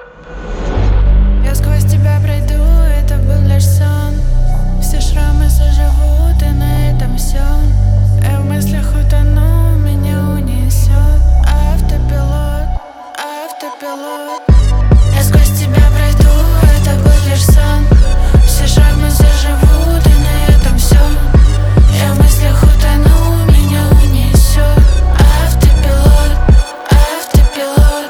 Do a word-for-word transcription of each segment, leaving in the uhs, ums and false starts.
Я сквозь тебя пройду, это был лишь сон. Все шрамы заживут, и на этом все. Я в мыслях утону, меня унесет автопилот, автопилот. Я сквозь тебя пройду, это был лишь сон. Все шрамы заживут, и на этом все. Я в мыслях утону, меня унесет автопилот, автопилот.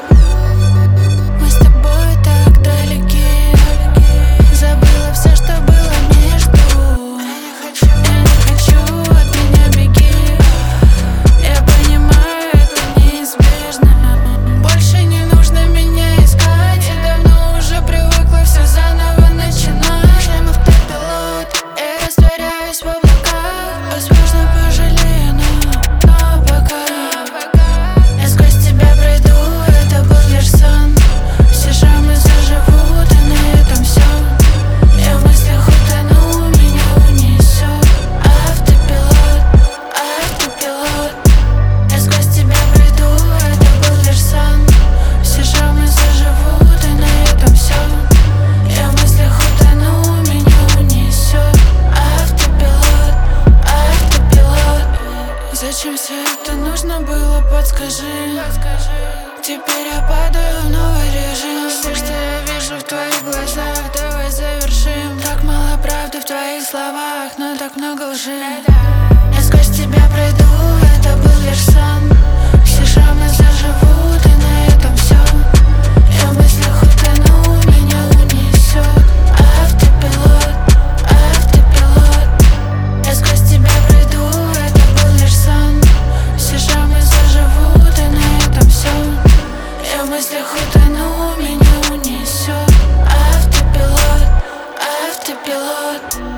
Мы с тобой так далеки. Забыла все, что было между. Я не хочу, от меня беги. Я понимаю, это неизбежно. Больше не нужно меня искать. Я давно уже привыкла все заново начинать. Шлем автопилот, я растворяюсь в облаках. Возможно, пожалею, но, но пока. Я сквозь тебя пройду, это был лишь сон. Все шрамы заживут, и на этом все. Я в мыслях утону, меня унесет автопилот, автопилот. Я сквозь тебя пройду, это был лишь сон. Все шрамы заживут, и на этом все. Я в мыслях утону, меня унесет автопилот, автопилот. Зачем все это нужно было, подскажи. Теперь я падаю в новый режим. Все, что я вижу в твоих глазах, давай завершим. Так мало правды в твоих словах, но так много лжи. Я сквозь тебя пройду, это был лишь сон. Все шрамы заживут, и на этом все. Я в мыслях утону, меня унесет автопилот, автопилот. Я сквозь тебя пройду, это был лишь сон. Все шрамы заживут, и на этом все. Я в мыслях утону, меня унесет автопилот, автопилот.